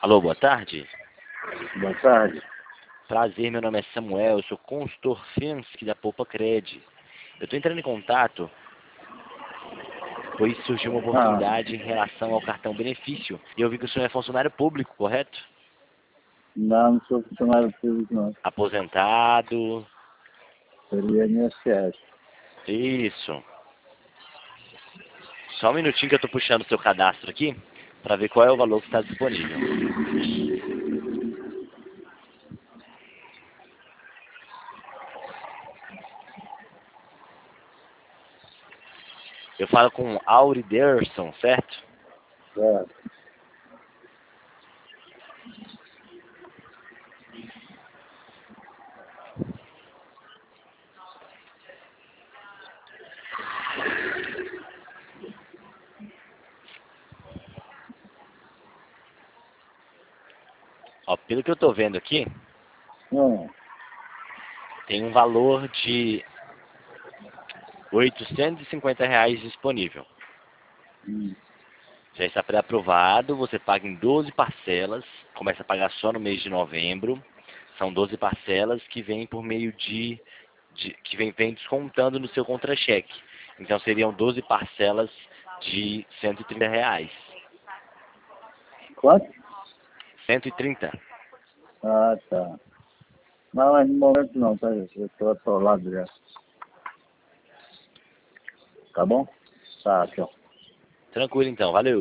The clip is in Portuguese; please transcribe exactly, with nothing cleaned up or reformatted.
Alô, boa tarde. Boa tarde. Prazer, meu nome é Samuel, eu sou consultor Finsky da Poupa Cred. Eu estou entrando em contato, pois surgiu uma oportunidade Ah, em relação ao cartão benefício. E eu vi que o senhor é funcionário público, correto? não, não sou funcionário público, não. Aposentado. Seria I N S S. Isso. Só um minutinho que eu estou puxando o seu cadastro aqui, para ver qual é o valor que está disponível. Eu falo com Auri Derson, certo? É. Ó, pelo que eu estou vendo aqui, Hum, tem um valor de oitocentos e cinquenta reais disponível. hum. Já está pré-aprovado, você paga em doze parcelas, começa a pagar só no mês de novembro. São doze parcelas que vêm por meio de, de que vem, vem descontando no seu contra-cheque. Então seriam doze parcelas de cento e trinta reais. Quanto? cento e trinta. Ah, tá. Não, mas no momento não, tá? Eu estou atolado já. Tá bom? Tá, tchau. Tranquilo então, valeu.